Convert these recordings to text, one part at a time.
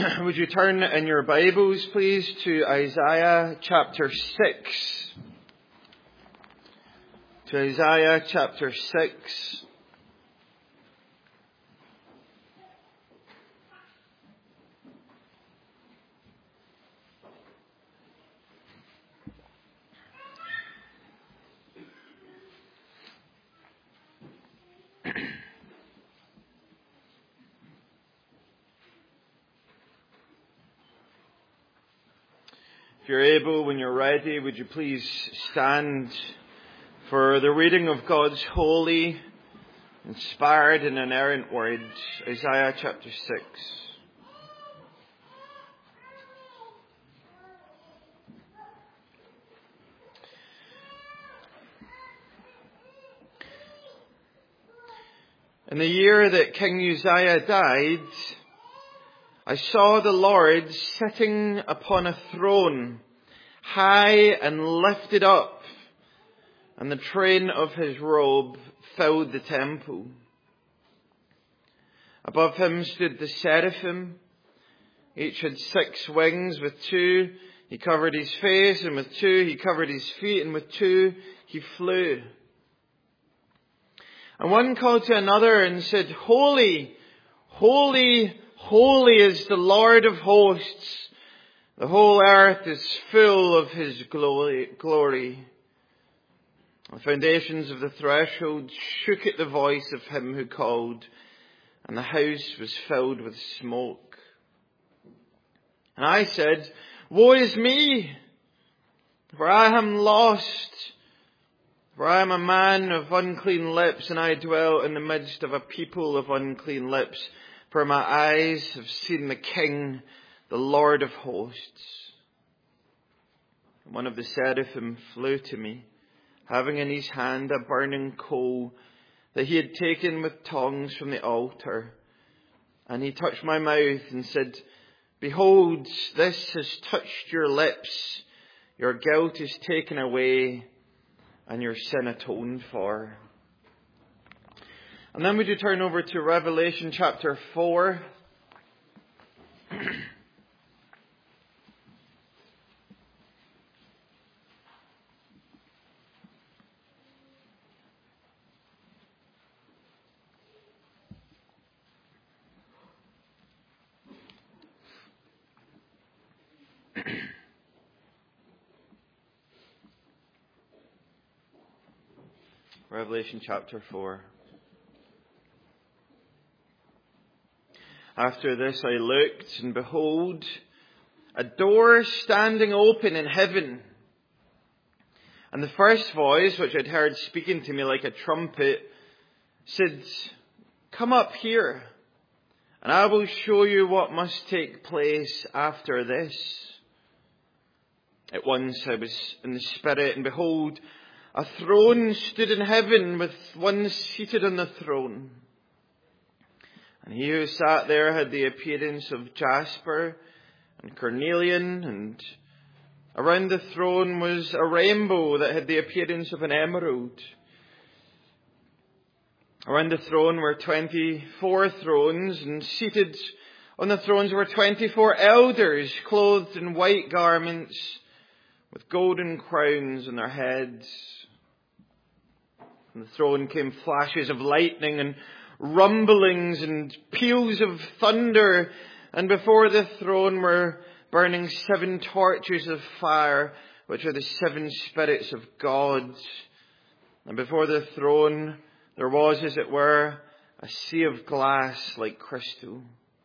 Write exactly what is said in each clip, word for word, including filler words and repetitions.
Would you turn in your Bibles, please, to Isaiah chapter six. To Isaiah chapter six. If you're able, when you're ready, would you please stand for the reading of God's holy, inspired and inerrant word, Isaiah chapter six. In the year that King Uzziah died, I saw the Lord sitting upon a throne, high and lifted up, and the train of his robe filled the temple. Above him stood the seraphim. Each had six wings. With two he covered his face, and with two he covered his feet, and with two he flew. And one called to another and said, "Holy, holy, holy is the Lord of hosts. The whole earth is full of his glory." The foundations of the threshold shook at the voice of him who called, and the house was filled with smoke. And I said, "Woe is me, for I am lost, for I am a man of unclean lips, and I dwell in the midst of a people of unclean lips. For my eyes have seen the King, the Lord of hosts." One of the seraphim flew to me, having in his hand a burning coal that he had taken with tongs from the altar. And he touched my mouth and said, "Behold, this has touched your lips. Your guilt is taken away, and your sin atoned for." And then would you turn over to Revelation chapter four. Revelation chapter four. After this I looked, and behold, a door standing open in heaven. And the first voice, which I'd heard speaking to me like a trumpet, said, "Come up here, and I will show you what must take place after this." At once I was in the Spirit, and behold, a throne stood in heaven with one seated on the throne. And he who sat there had the appearance of jasper and carnelian, and around the throne was a rainbow that had the appearance of an emerald. Around the throne were twenty-four thrones, and seated on the thrones were twenty-four elders, clothed in white garments, with golden crowns on their heads. From the throne came flashes of lightning and rumblings and peals of thunder, and before the throne were burning seven torches of fire, which are the seven spirits of God. And before the throne there was, as it were, a sea of glass like crystal.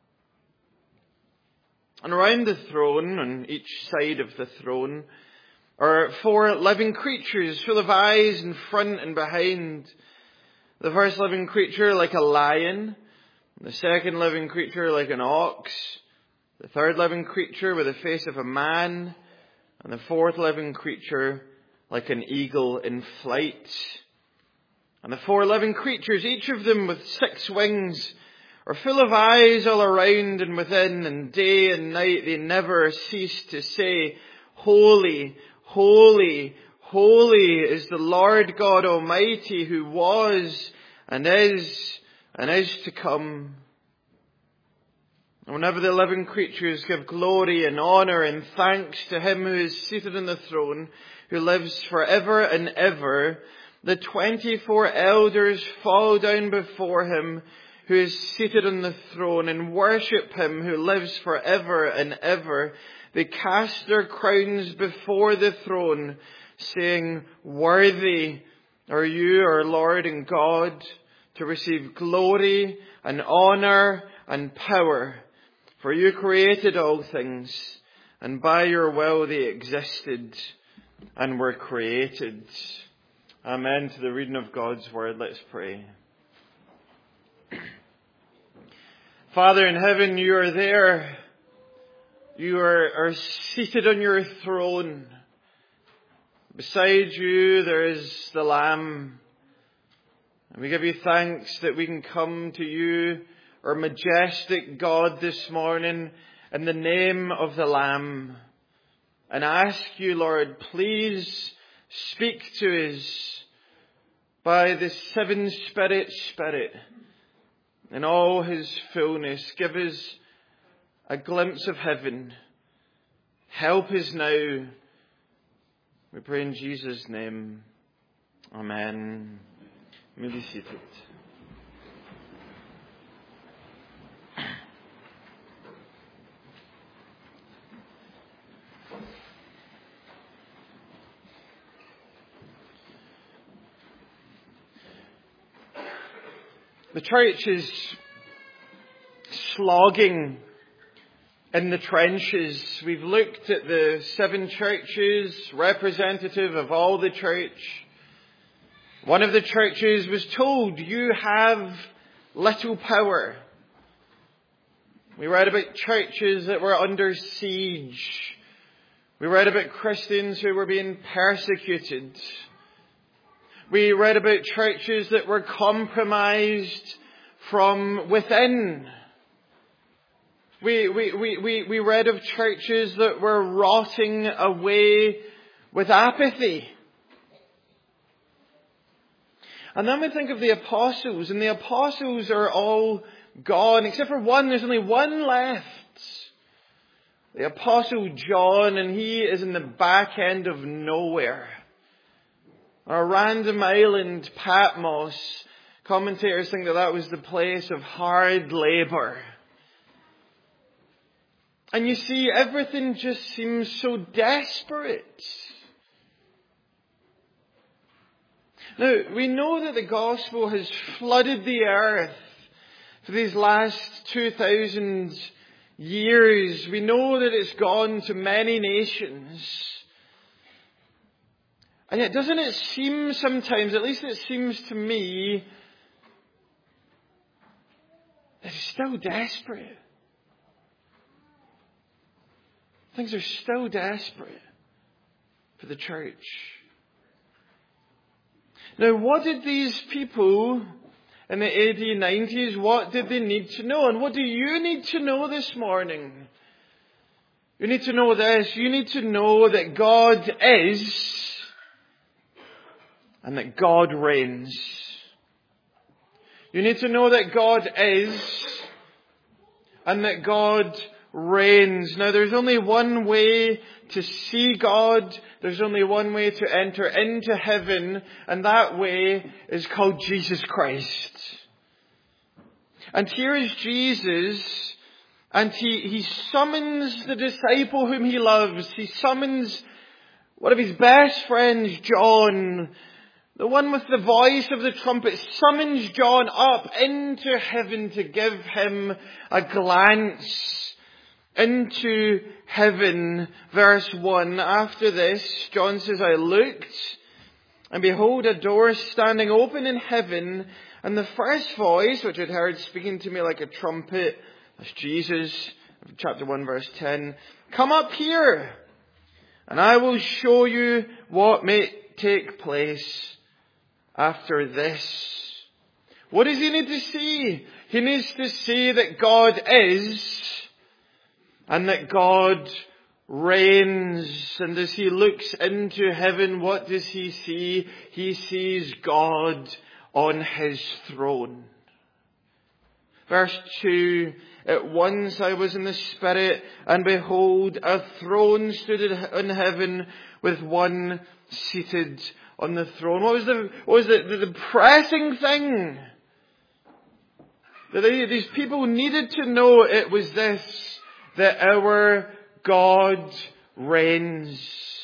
And around the throne, on each side of the throne, are four living creatures full of eyes in front and behind. The first living creature like a lion, the second living creature like an ox, the third living creature with the face of a man, and the fourth living creature like an eagle in flight. And the four living creatures, each of them with six wings, are full of eyes all around and within, and day and night they never cease to say, "Holy, holy, holy is the Lord God Almighty, who was and is and is to come." And whenever the living creatures give glory and honour and thanks to him who is seated on the throne, who lives forever and ever, the twenty-four elders fall down before him who is seated on the throne and worship him who lives forever and ever. They cast their crowns before the throne, saying, "Worthy are you, our Lord and God, to receive glory and honour and power. For you created all things, and by your will they existed and were created." Amen to the reading of God's word. Let's pray. Father in heaven, you are there. You are, are seated on your throne. Beside you there is the Lamb. And we give you thanks that we can come to you, our majestic God, this morning in the name of the Lamb. And ask you, Lord, please speak to us by the seven Spirit Spirit in all his fullness. Give us a glimpse of heaven. Help us now. We pray in Jesus' name. Amen. You may be seated. The church is slogging in the trenches. We've looked at the seven churches, representative of all the church. One of the churches was told, "You have little power." We read about churches that were under siege. We read about Christians who were being persecuted. We read about churches that were compromised from within. We, we, we, we, we read of churches that were rotting away with apathy. And then we think of the apostles, and the apostles are all gone, except for one. There's only one left. The apostle John, and he is in the back end of nowhere. On a random island, Patmos. Commentators think that that was the place of hard labour. And you see, everything just seems so desperate. Now, we know that the gospel has flooded the earth for these last two thousand years. We know that it's gone to many nations. And yet, doesn't it seem sometimes, at least it seems to me, that it's still desperate. Things are still desperate for the church. Now, what did these people in the A D nineties, what did they need to know? And what do you need to know this morning? You need to know this. You need to know that God is and that God reigns. You need to know that God is and that God reigns. Now, there's only one way to see God. There's only one way to enter into heaven, and that way is called Jesus Christ. And here is Jesus, and he, he summons the disciple whom he loves. He summons one of his best friends, John, the one with the voice of the trumpet, summons John up into heaven to give him a glance into heaven. Verse one, after this, John says, I looked, and behold, a door standing open in heaven, and the first voice, which I'd heard speaking to me like a trumpet, that's Jesus, chapter one, verse ten, come up here, and I will show you what may take place after this. What does he need to see? He needs to see that God is, and that God reigns. And as he looks into heaven, what does he see? He sees God on his throne. Verse two, At once I was in the Spirit, and behold, a throne stood in heaven with one seated on the throne. What was the, what was the, the, the pressing thing that they, these people needed to know? It was this, that our God reigns.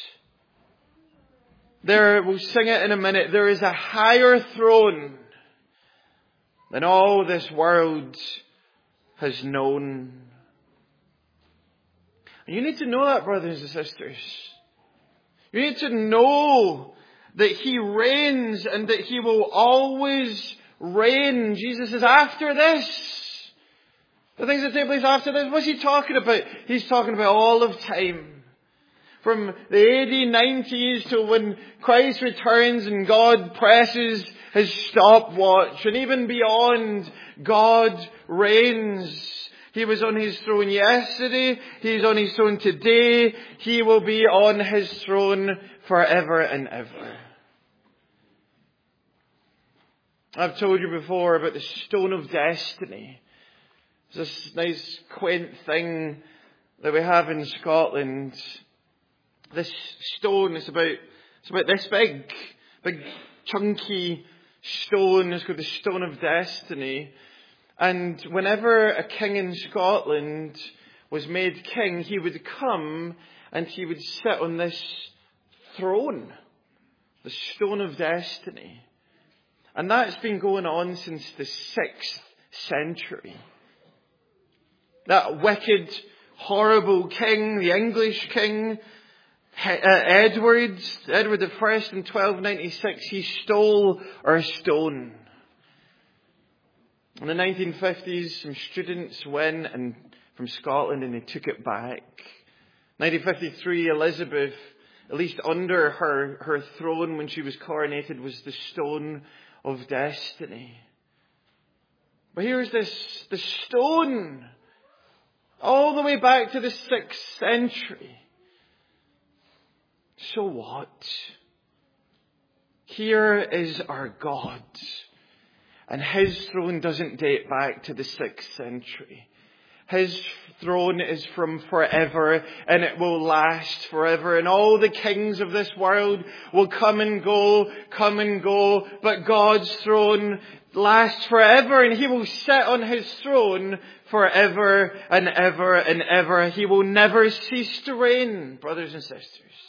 There, we'll sing it in a minute, there is a higher throne than all this world has known. And you need to know that, brothers and sisters. You need to know that He reigns and that He will always reign. Jesus is after this. The things that take place after this, what's He talking about? He's talking about all of time. From the A D nineties to when Christ returns and God presses His stopwatch, and even beyond, God reigns. He was on His throne yesterday. He's on His throne today. He will be on His throne forever and ever. I've told you before about the stone of destiny. It's this nice quaint thing that we have in Scotland. This stone is about, it's about this big, big chunky stone. It's called the Stone of Destiny. And whenever a king in Scotland was made king, he would come and he would sit on this throne, the Stone of Destiny. And that's been going on since the sixth century. That wicked, horrible king, the English king, uh, Edward, Edward the First in twelve ninety-six, he stole our stone. In the nineteen fifties, some students went and from Scotland and they took it back. nineteen fifty-three, Elizabeth, at least under her, her throne when she was coronated, was the Stone of Destiny. But here's this, the stone, all the way back to the sixth century. So what? Here is our God. And His throne doesn't date back to the sixth century. His throne is from forever, and it will last forever. And all the kings of this world will come and go, come and go. But God's throne lasts forever, and He will sit on His throne forever and ever and ever. He will never cease to reign, brothers and sisters.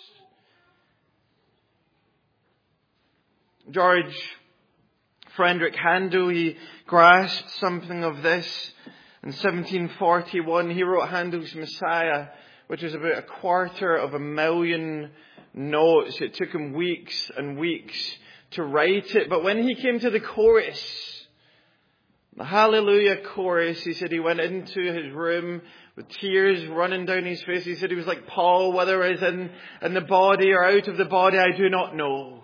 George Friedrich Handel, he grasped something of this. In seventeen forty-one, he wrote Handel's Messiah, which was about a quarter of a million notes. It took him weeks and weeks to write it. But when he came to the chorus, the Hallelujah chorus, he said he went into his room with tears running down his face. He said he was like Paul, whether it is in, in the body or out of the body, I do not know.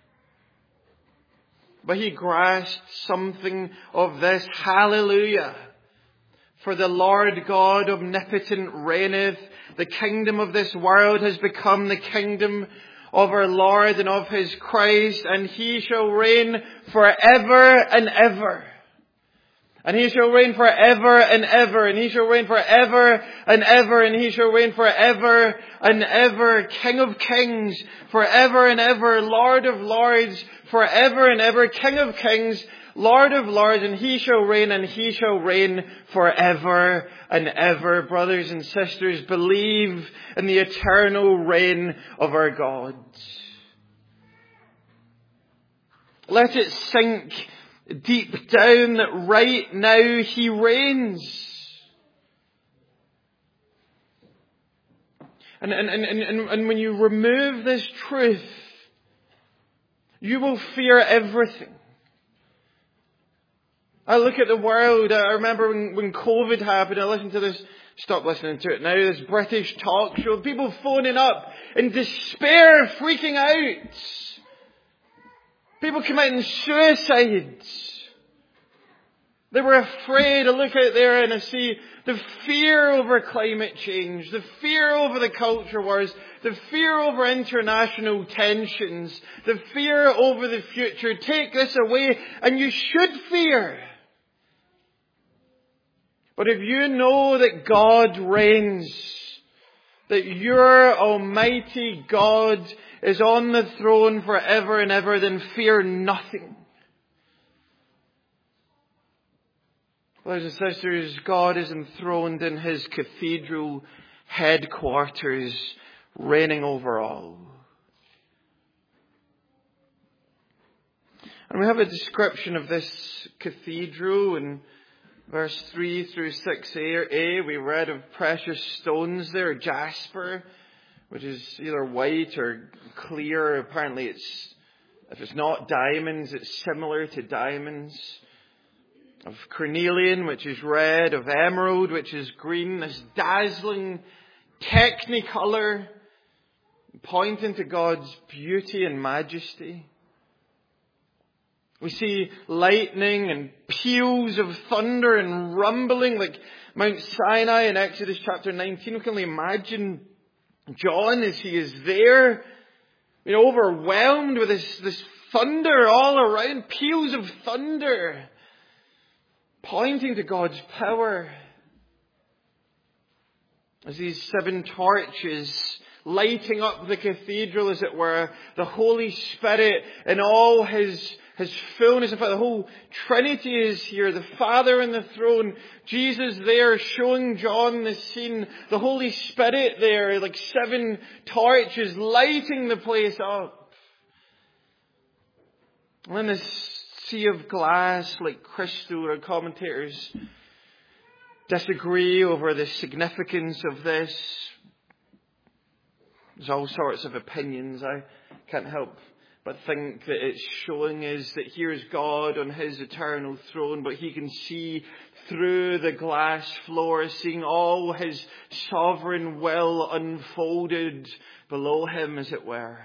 But he grasped something of this. Hallelujah. For the Lord God omnipotent reigneth. The kingdom of this world has become the kingdom of our Lord and of His Christ. And He shall reign forever and ever. And He shall reign forever and ever. And He shall reign forever and ever. And He shall reign forever and ever. King of kings, forever and ever. Lord of lords, forever and ever. King of kings, Lord of lords. And He shall reign, and He shall reign forever and ever. Brothers and sisters, believe in the eternal reign of our God. Let it sink deep down that right now He reigns. And, and, and, and, and when you remove this truth, you will fear everything. I look at the world. I remember when, when COVID happened, I listened to this, stop listening to it now, this British talk show, people phoning up in despair, freaking out. People committing suicides. They were afraid. I look out there and I see the fear over climate change, the fear over the culture wars, the fear over international tensions, the fear over the future. Take this away and you should fear. But if you know that God reigns, that your Almighty God is on the throne forever and ever, then fear nothing. Brothers and sisters, God is enthroned in His cathedral headquarters, reigning over all. And we have a description of this cathedral in verse three through six a. We read of precious stones there, jasper, which is either white or clear. Apparently it's, if it's not diamonds, it's similar to diamonds. Of carnelian, which is red. Of emerald, which is green. This dazzling technicolor, pointing to God's beauty and majesty. We see lightning and peals of thunder and rumbling like Mount Sinai in Exodus chapter nineteen. We can only imagine John as he is there, you know, overwhelmed with this, this thunder all around, peals of thunder, pointing to God's power. As these seven torches lighting up the cathedral, as it were, the Holy Spirit in all His His fullness. In fact, the whole Trinity is here. The Father on the throne. Jesus there showing John the scene. The Holy Spirit there, like seven torches lighting the place up. And then this sea of glass like crystal. Our commentators disagree over the significance of this. There's all sorts of opinions. I can't help but think that it's showing us that here's God on His eternal throne, but He can see through the glass floor, seeing all His sovereign will unfolded below Him, as it were.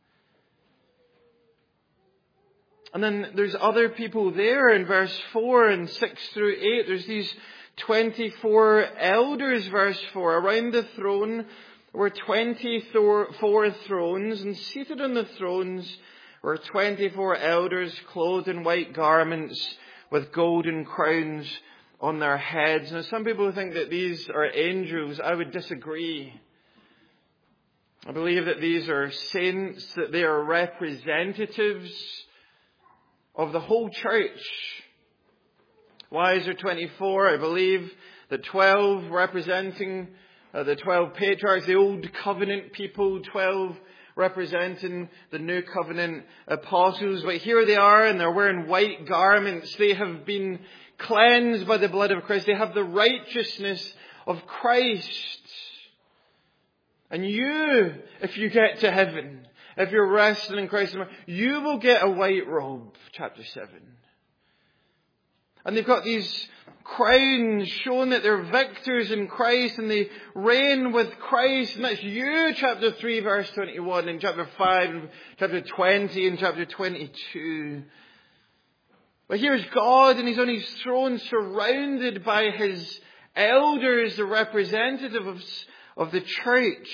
And then there's other people there in verse four and six through eight. There's these twenty-four elders, verse four, around the throne were twenty-four thrones, and seated on the thrones were twenty-four elders clothed in white garments with golden crowns on their heads. Now, some people think that these are angels. I would disagree. I believe that these are saints, that they are representatives of the whole church. Why is there twenty-four? I believe that twelve representing Uh, the twelve patriarchs, the old covenant people, twelve representing the new covenant apostles. But here they are, and they're wearing white garments. They have been cleansed by the blood of Christ. They have the righteousness of Christ. And you, if you get to heaven, if you're resting in Christ, you will get a white robe, chapter seven. And they've got these crowns showing that they're victors in Christ and they reign with Christ. And that's you, chapter three, verse twenty-one, and chapter five, and chapter twenty, and chapter twenty-two. But here's God, and He's on His throne, surrounded by His elders, the representatives of the church.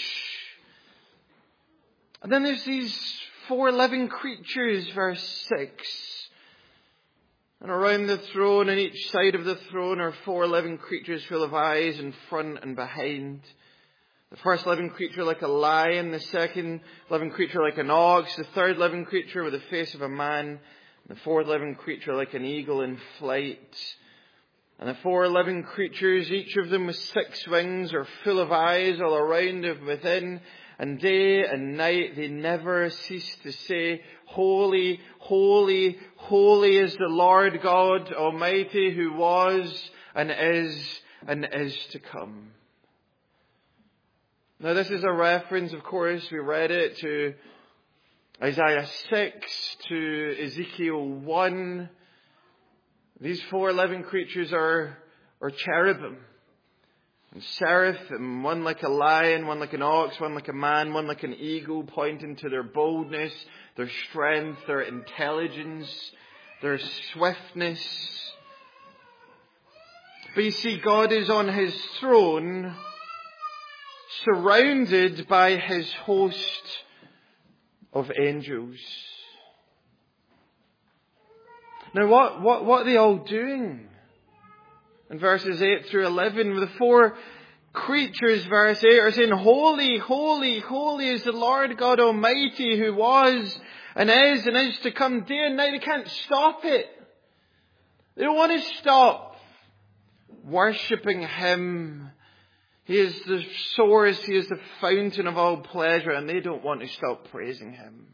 And then there's these four living creatures, verse six. And around the throne, on each side of the throne, are four living creatures full of eyes in front and behind. The first living creature like a lion, the second living creature like an ox, the third living creature with the face of a man, and the fourth living creature like an eagle in flight. And the four living creatures, each of them with six wings, are full of eyes all around and within. And day and night they never cease to say, Holy, holy, holy is the Lord God Almighty, who was and is and is to come. Now this is a reference, of course, we read it, to Isaiah six, to Ezekiel one. These four living creatures are, are cherubim. And seraphim, one like a lion, one like an ox, one like a man, one like an eagle, pointing to their boldness, their strength, their intelligence, their swiftness. But you see, God is on His throne, surrounded by His host of angels. Now what, what, what are they all doing? In verses eight through eleven, the four creatures, verse eight, are saying, Holy, holy, holy is the Lord God Almighty, who was and is and is to come. Day and night, they can't stop it. They don't want to stop worshipping Him. He is the source, He is the fountain of all pleasure, and they don't want to stop praising Him.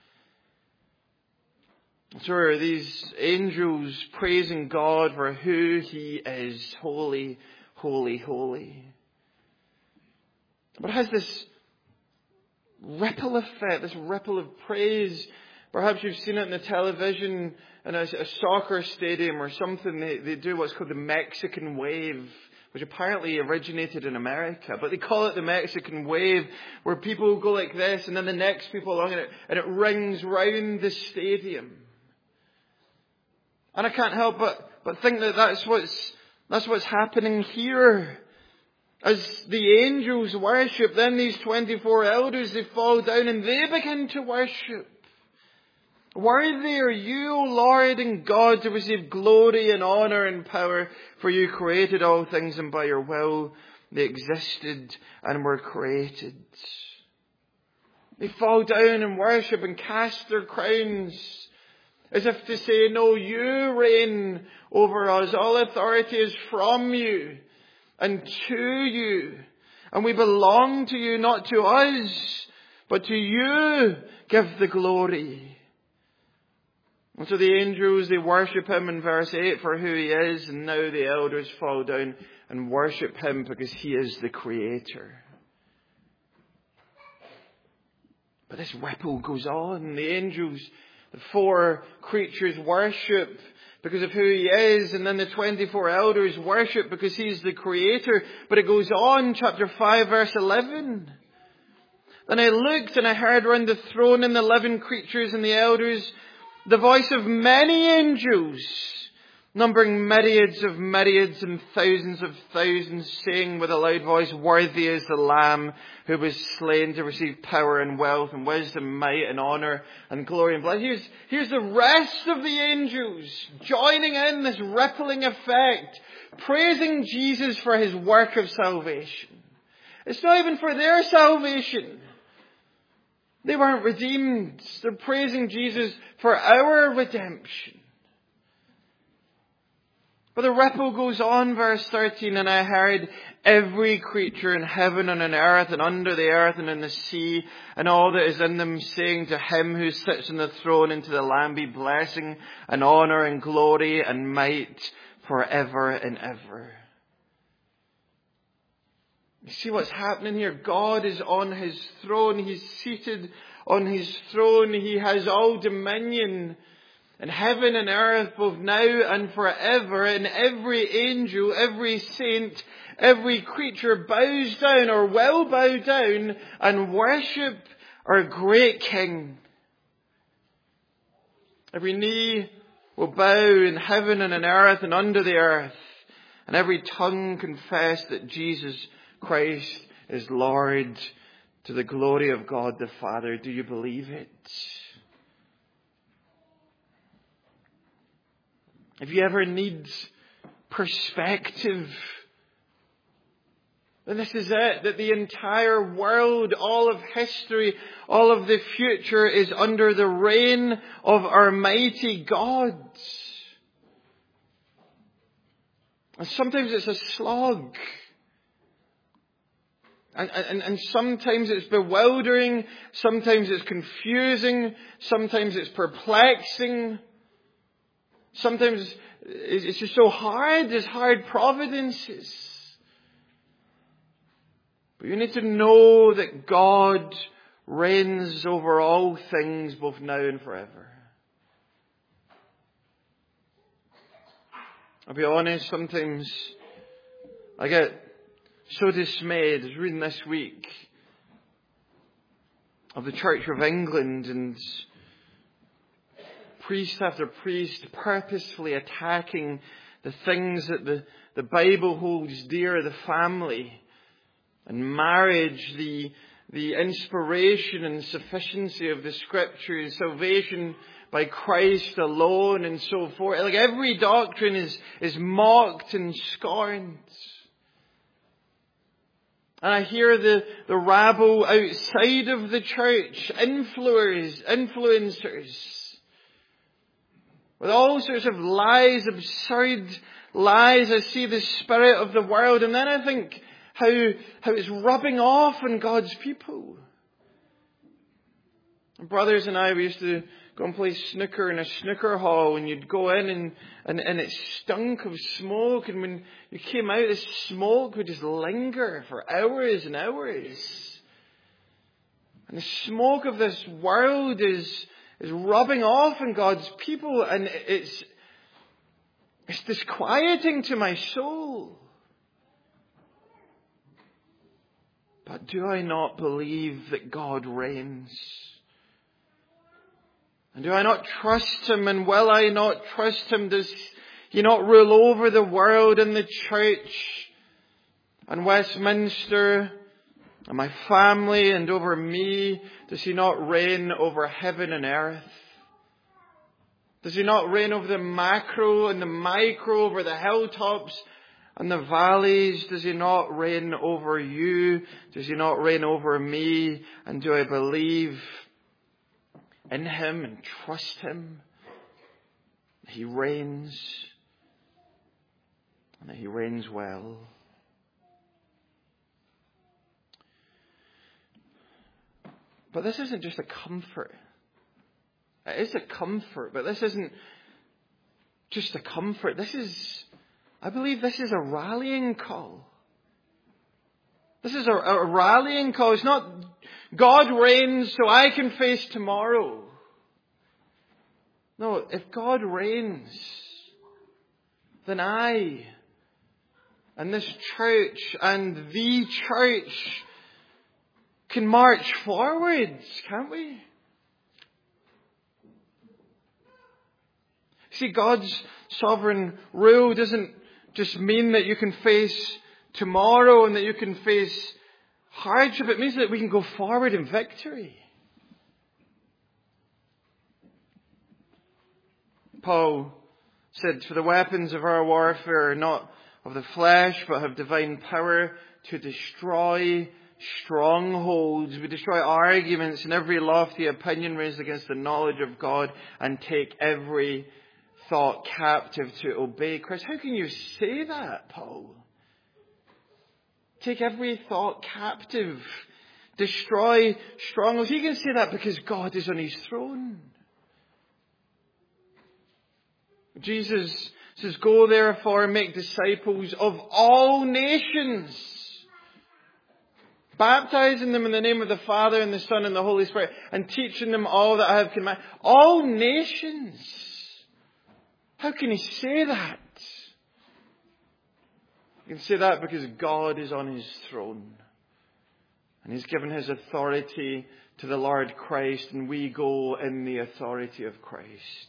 So are these angels praising God for who He is. Holy, holy, holy. But it has this ripple effect, this ripple of praise. Perhaps you've seen it on the television in a, a soccer stadium or something. They, they do what's called the Mexican wave, which apparently originated in America. But they call it the Mexican wave, where people go like this and then the next people along and it, and it rings round the stadium. And I can't help but, but think that that's what's, that's what's happening here. As the angels worship, then these twenty-four elders, they fall down and they begin to worship. Worthy are you, O Lord and God, to receive glory and honour and power, for you created all things, and by your will they existed and were created. They fall down and worship and cast their crowns, as if to say, no, you reign over us. All authority is from you and to you. And we belong to you, not to us, but to you give the glory. And so the angels, they worship Him in verse eight for who He is. And now the elders fall down and worship Him because He is the Creator. But this ripple goes on. The angels, the four creatures, worship because of who He is. And then the twenty-four elders worship because He's the Creator. But it goes on, chapter five, verse eleven. Then I looked and I heard around the throne and the living creatures and the elders the voice of many angels, numbering myriads of myriads and thousands of thousands, saying with a loud voice, Worthy is the Lamb who was slain to receive power and wealth and wisdom, might and honour and glory and blood. Here's, here's the rest of the angels joining in this rippling effect, praising Jesus for His work of salvation. It's not even for their salvation. They weren't redeemed. They're praising Jesus for our redemption. But the ripple goes on, verse thirteen, and I heard every creature in heaven and on earth and under the earth and in the sea and all that is in them, saying to Him who sits on the throne and to the Lamb be blessing and honour and glory and might forever and ever. You see what's happening here? God is on His throne. He's seated on His throne. He has all dominion in heaven and earth, both now and forever. And every angel, every saint, every creature bows down or will bow down and worship our great King. Every knee will bow in heaven and on earth and under the earth. And every tongue confess that Jesus Christ is Lord, to the glory of God the Father. Do you believe it? If you ever need perspective, then this is it, that the entire world, all of history, all of the future is under the reign of our mighty God. And sometimes it's a slog. And, and, and sometimes it's bewildering, sometimes it's confusing, sometimes it's perplexing, sometimes it's just so hard, there's hard providences. But you need to know that God reigns over all things, both now and forever. I'll be honest, sometimes I get so dismayed. I was reading this week of the Church of England and priest after priest purposefully attacking the things that the, the Bible holds dear, the family and marriage, the, the inspiration and sufficiency of the Scriptures, salvation by Christ alone and so forth. Like every doctrine is, is mocked and scorned. And I hear the, the rabble outside of the church, influencers, influencers, with all sorts of lies, absurd lies. I see the spirit of the world, and then I think how, how it's rubbing off on God's people. Brothers and I, we used to go and play snooker in a snooker hall, and you'd go in and, and, and it stunk of smoke, and when you came out, the smoke would just linger for hours and hours. And the smoke of this world is, is rubbing off on God's people, and it's, it's disquieting to my soul. But do I not believe that God reigns? And do I not trust Him? And will I not trust Him? Does He not rule over the world and the church and Westminster and my family and over me? Does He not reign over heaven and earth? Does He not reign over the macro and the micro, over the hilltops and the valleys? Does He not reign over you? Does He not reign over me? And do I believe in Him and trust Him? He reigns, and that He reigns well. But this isn't just a comfort. It is a comfort, but this isn't just a comfort. This is, I believe this is a rallying call. This is a, a rallying call. It's not God reigns so I can face tomorrow. No, if God reigns, then I and this church and the church can march forwards, can't we? See, God's sovereign rule doesn't just mean that you can face tomorrow and that you can face hardship. It means that we can go forward in victory. Paul said, "For the weapons of our warfare are not of the flesh, but have divine power to destroy strongholds." We destroy arguments and every lofty opinion raised against the knowledge of God, and take every thought captive to obey Christ. How can you say that, Paul? Take every thought captive. Destroy strongholds. You can say that because God is on His throne. Jesus says, "Go therefore and make disciples of all nations, baptizing them in the name of the Father and the Son and the Holy Spirit, and teaching them all that I have commanded." All nations. How can He say that? You can say that because God is on His throne. And He's given His authority to the Lord Christ, and we go in the authority of Christ.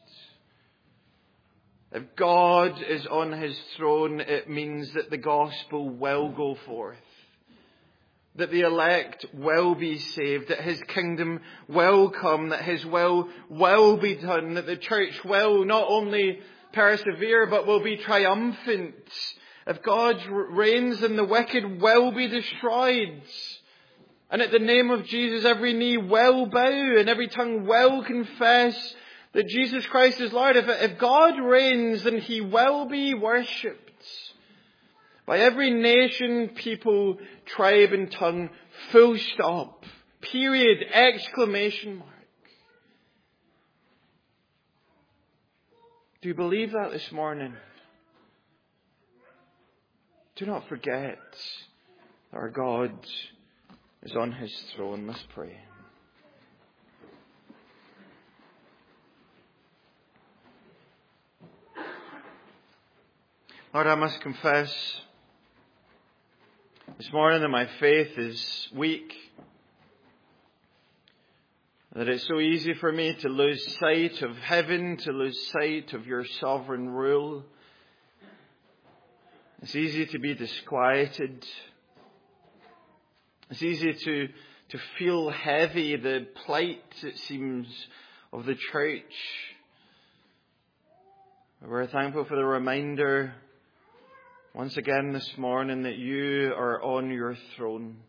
If God is on His throne, it means that the gospel will go forth. That the elect will be saved, that His kingdom will come, that His will will be done, that the church will not only persevere but will be triumphant. If God reigns, then the wicked will be destroyed. And at the name of Jesus, every knee will bow and every tongue will confess that Jesus Christ is Lord. If, if God reigns, then He will be worshipped by every nation, people, tribe and tongue. Full stop. Period. Exclamation mark. Do you believe that this morning? Do not forget that our God is on His throne. Let's pray. Lord, I must confess this morning that my faith is weak. That it's so easy for me to lose sight of heaven, to lose sight of Your sovereign rule. It's easy to be disquieted. It's easy to, to feel heavy, the plight, it seems, of the church. We're thankful for the reminder once again this morning that you are on your throne.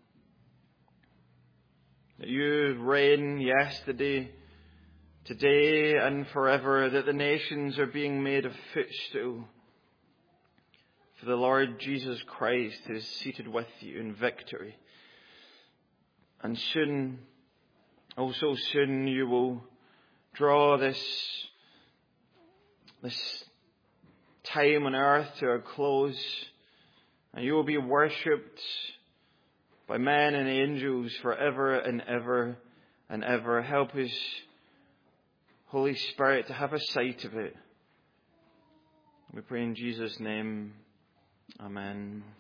That you reign yesterday, today and forever. That the nations are being made a footstool for the Lord Jesus Christ who is seated with you in victory. And soon, also soon, you will draw this This time on earth to a close, and you will be worshipped by men and angels forever and ever and ever. Help us, Holy Spirit, to have a sight of it. We pray in Jesus' name. Amen.